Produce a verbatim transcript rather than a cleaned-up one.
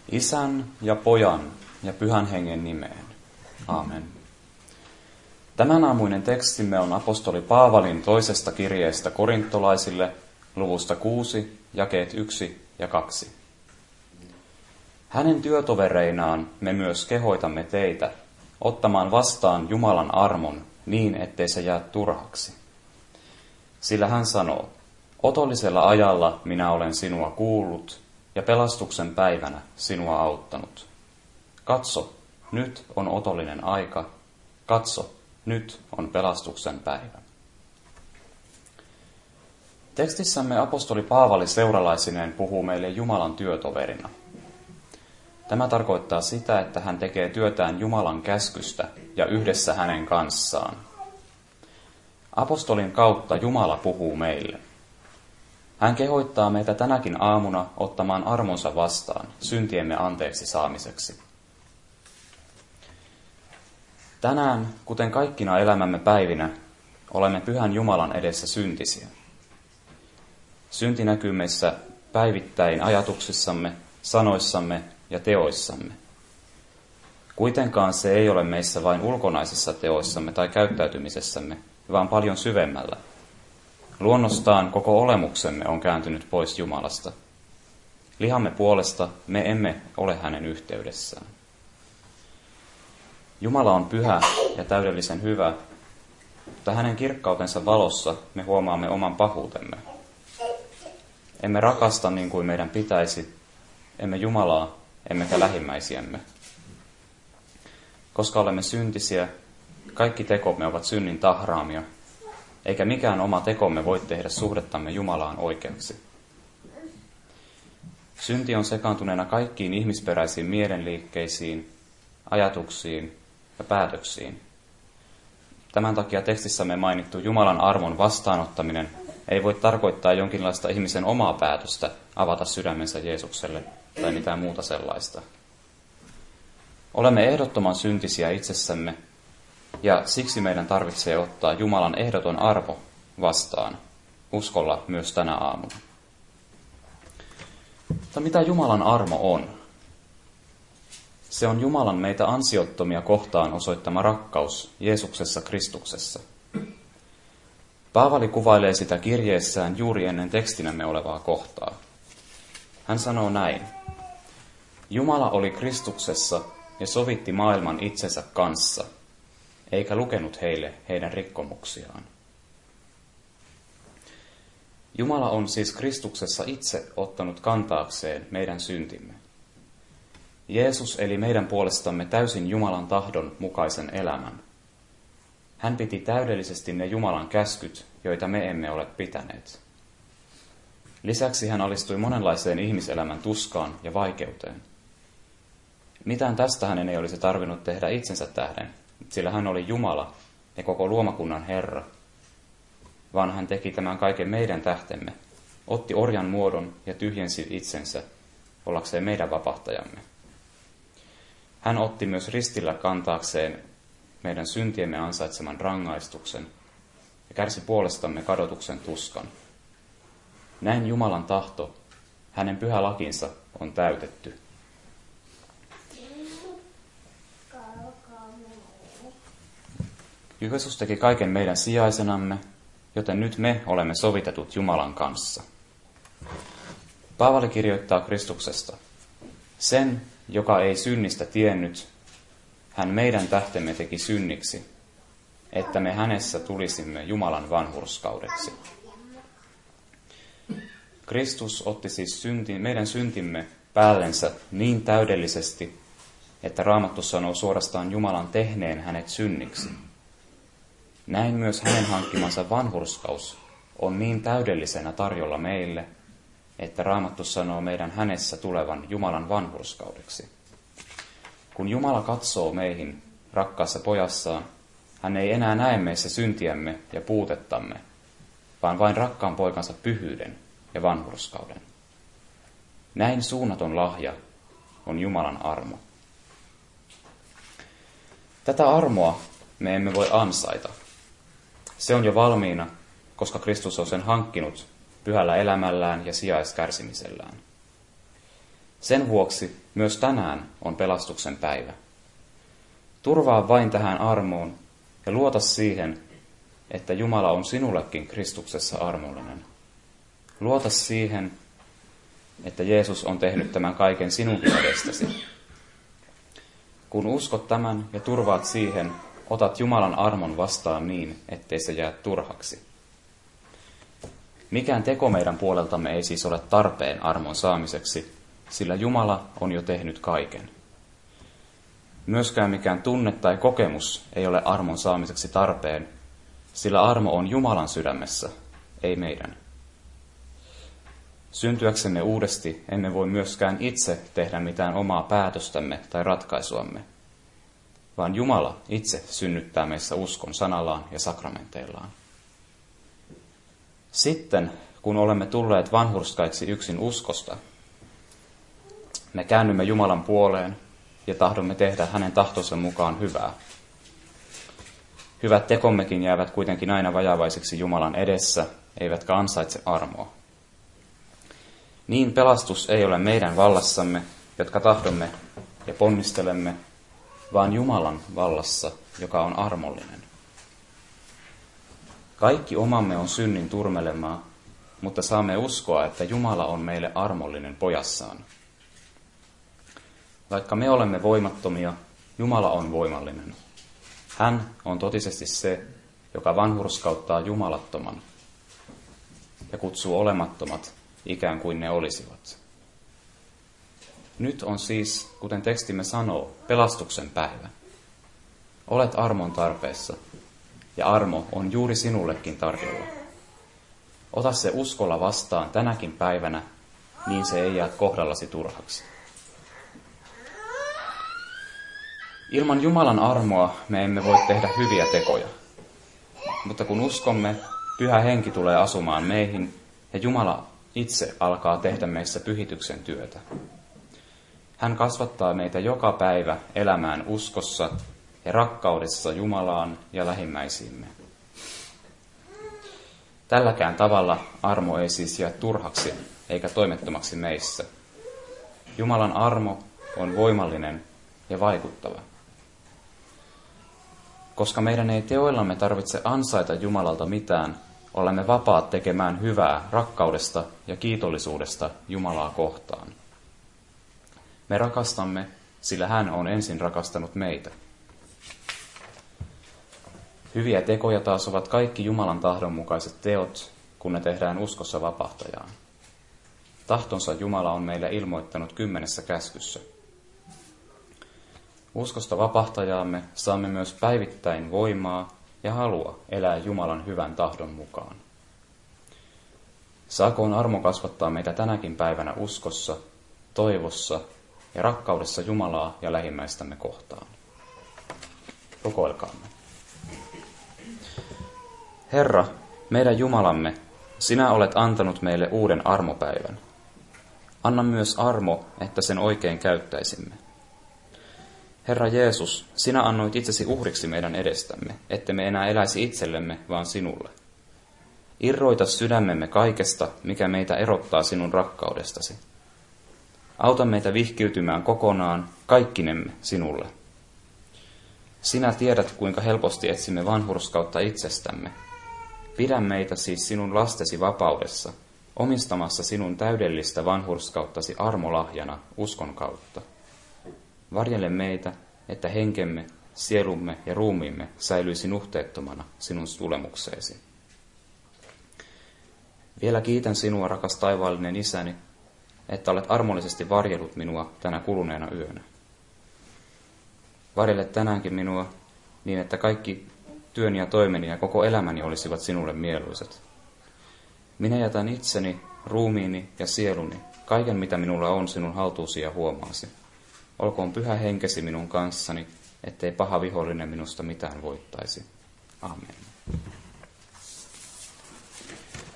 Isän ja Pojan ja Pyhän Hengen nimeen. Aamen. Tämän aamuinen tekstimme on apostoli Paavalin toisesta kirjeestä korintolaisille, luvusta kuusi, jakeet yksi ja kaksi. Hänen työtovereinaan me myös kehoitamme teitä ottamaan vastaan Jumalan armon niin, ettei se jää turhaksi. Sillä hän sanoo, otollisella ajalla minä olen sinua kuullut ja pelastuksen päivänä sinua auttanut. Katso, nyt on otollinen aika. Katso, nyt on pelastuksen päivä. Tekstissämme apostoli Paavali seuralaisineen puhuu meille Jumalan työtoverina. Tämä tarkoittaa sitä, että hän tekee työtään Jumalan käskystä ja yhdessä hänen kanssaan. Apostolin kautta Jumala puhuu meille. Hän kehoittaa meitä tänäkin aamuna ottamaan armonsa vastaan syntiemme anteeksi saamiseksi. Tänään, kuten kaikkina elämämme päivinä, olemme Pyhän Jumalan edessä syntisiä. Synti näkyy meissä päivittäin ajatuksissamme, sanoissamme ja teoissamme. Kuitenkaan se ei ole meissä vain ulkonaisissa teoissamme tai käyttäytymisessämme, vaan paljon syvemmällä. Luonnostaan koko olemuksemme on kääntynyt pois Jumalasta. Lihamme puolesta me emme ole hänen yhteydessään. Jumala on pyhä ja täydellisen hyvä, mutta hänen kirkkautensa valossa me huomaamme oman pahuutemme. Emme rakasta niin kuin meidän pitäisi, emme Jumalaa, emmekä lähimmäisiämme. Koska olemme syntisiä, kaikki tekomme ovat synnin tahraamia, eikä mikään oma tekomme voi tehdä suhdettamme Jumalaan oikeaksi. Synti on sekaantuneena kaikkiin ihmisperäisiin mielenliikkeisiin, ajatuksiin ja päätöksiin. Tämän takia tekstissämme mainittu Jumalan armon vastaanottaminen ei voi tarkoittaa jonkinlaista ihmisen omaa päätöstä avata sydämensä Jeesukselle tai mitään muuta sellaista. Olemme ehdottoman syntisiä itsessämme, ja siksi meidän tarvitsee ottaa Jumalan ehdoton armo vastaan, uskolla myös tänä aamuna. Mutta mitä Jumalan armo on? Se on Jumalan meitä ansiottomia kohtaan osoittama rakkaus Jeesuksessa Kristuksessa. Paavali kuvailee sitä kirjeessään juuri ennen tekstinämme olevaa kohtaa. Hän sanoo näin. Jumala oli Kristuksessa ja sovitti maailman itsensä kanssa, eikä lukenut heille heidän rikkomuksiaan. Jumala on siis Kristuksessa itse ottanut kantaakseen meidän syntimme. Jeesus eli meidän puolestamme täysin Jumalan tahdon mukaisen elämän. Hän piti täydellisesti ne Jumalan käskyt, joita me emme ole pitäneet. Lisäksi hän alistui monenlaiseen ihmiselämän tuskaan ja vaikeuteen. Mitään tästä hänen ei olisi tarvinnut tehdä itsensä tähden, sillä hän oli Jumala ja koko luomakunnan Herra, vaan hän teki tämän kaiken meidän tähtemme, otti orjan muodon ja tyhjensi itsensä ollakseen meidän vapahtajamme. Hän otti myös ristillä kantaakseen meidän syntiemme ansaitseman rangaistuksen ja kärsi puolestamme kadotuksen tuskan. Näin Jumalan tahto, hänen pyhä lakinsa on täytetty. Jeesus teki kaiken meidän sijaisenamme, joten nyt me olemme sovitetut Jumalan kanssa. Paavali kirjoittaa Kristuksesta. Sen, joka ei synnistä tiennyt, hän meidän tähtemme teki synniksi, että me hänessä tulisimme Jumalan vanhurskaudeksi. Kristus otti siis synti, meidän syntimme päällensä niin täydellisesti, että Raamattu sanoo suorastaan Jumalan tehneen hänet synniksi. Näin myös hänen hankkimansa vanhurskaus on niin täydellisenä tarjolla meille, että Raamattu sanoo meidän hänessä tulevan Jumalan vanhurskaudeksi. Kun Jumala katsoo meihin rakkaassa pojassaan, hän ei enää näe meissä syntiämme ja puutettamme, vaan vain rakkaan poikansa pyhyyden ja vanhurskauden. Näin suunnaton lahja on Jumalan armo. Tätä armoa me emme voi ansaita. Se on jo valmiina, koska Kristus on sen hankkinut pyhällä elämällään ja sijaiskärsimisellään. Sen vuoksi myös tänään on pelastuksen päivä. Turvaa vain tähän armoon ja luota siihen, että Jumala on sinullekin Kristuksessa armollinen. Luota siihen, että Jeesus on tehnyt tämän kaiken sinunkin edestäsi. Kun uskot tämän ja turvaat siihen, otat Jumalan armon vastaan niin, ettei se jää turhaksi. Mikään teko meidän puoleltamme ei siis ole tarpeen armon saamiseksi, sillä Jumala on jo tehnyt kaiken. Myöskään mikään tunne tai kokemus ei ole armon saamiseksi tarpeen, sillä armo on Jumalan sydämessä, ei meidän. Syntyäksemme uudesti emme voi myöskään itse tehdä mitään omaa päätöstämme tai ratkaisuamme, vaan Jumala itse synnyttää meissä uskon sanallaan ja sakramenteillaan. Sitten, kun olemme tulleet vanhurskaiksi yksin uskosta, me käännymme Jumalan puoleen ja tahdomme tehdä hänen tahtonsa mukaan hyvää. Hyvät tekommekin jäävät kuitenkin aina vajavaisiksi Jumalan edessä, eivätkä ansaitse armoa. Niin pelastus ei ole meidän vallassamme, jotka tahdomme ja ponnistelemme, vaan Jumalan vallassa, joka on armollinen. Kaikki omamme on synnin turmelemaa, mutta saamme uskoa, että Jumala on meille armollinen pojassaan. Vaikka me olemme voimattomia, Jumala on voimallinen. Hän on totisesti se, joka vanhurskauttaa jumalattoman ja kutsuu olemattomat ikään kuin ne olisivat. Nyt on siis, kuten tekstimme sanoo, pelastuksen päivä. Olet armon tarpeessa, ja armo on juuri sinullekin tarjolla. Ota se uskolla vastaan tänäkin päivänä, niin se ei jää kohdallasi turhaksi. Ilman Jumalan armoa me emme voi tehdä hyviä tekoja, mutta kun uskomme, Pyhä Henki tulee asumaan meihin, ja Jumala itse alkaa tehdä meissä pyhityksen työtä. Hän kasvattaa meitä joka päivä elämään uskossa ja rakkaudessa Jumalaan ja lähimmäisiimme. Tälläkään tavalla armo ei siis jää turhaksi eikä toimettomaksi meissä. Jumalan armo on voimallinen ja vaikuttava. Koska meidän ei teoillamme tarvitse ansaita Jumalalta mitään, olemme vapaat tekemään hyvää rakkaudesta ja kiitollisuudesta Jumalaa kohtaan. Me rakastamme, sillä hän on ensin rakastanut meitä. Hyviä tekoja taas ovat kaikki Jumalan tahdon mukaiset teot, kun ne tehdään uskossa vapahtajaan. Tahtonsa Jumala on meille ilmoittanut kymmenessä käskyssä. Uskosta vapahtajaamme saamme myös päivittäin voimaa ja halua elää Jumalan hyvän tahdon mukaan. Saakoon armo kasvattaa meitä tänäkin päivänä uskossa, toivossa ja rakkaudessa Jumalaa ja lähimmäistämme kohtaan. Rukoilkaamme. Herra, meidän Jumalamme, sinä olet antanut meille uuden armopäivän. Anna myös armo, että sen oikein käyttäisimme. Herra Jeesus, sinä annoit itsesi uhriksi meidän edestämme, ettemme enää eläisi itsellemme, vaan sinulle. Irroita sydämemme kaikesta, mikä meitä erottaa sinun rakkaudestasi. Auta meitä vihkiytymään kokonaan, kaikkinemme sinulle. Sinä tiedät, kuinka helposti etsimme vanhurskautta itsestämme. Pidä meitä siis sinun lastesi vapaudessa, omistamassa sinun täydellistä vanhurskauttasi armolahjana uskon kautta. Varjele meitä, että henkemme, sielumme ja ruumiimme säilyisi nuhteettomana sinun tulemukseesi. Vielä kiitän sinua, rakas taivaallinen Isäni, että olet armollisesti varjellut minua tänä kuluneena yönä. Varjele tänäänkin minua niin, että kaikki työni ja toimeni ja koko elämäni olisivat sinulle mieluiset. Minä jätän itseni, ruumiini ja sieluni, kaiken mitä minulla on sinun haltuusi ja huomaasi. Olkoon pyhä henkesi minun kanssani, ettei paha vihollinen minusta mitään voittaisi. Amen.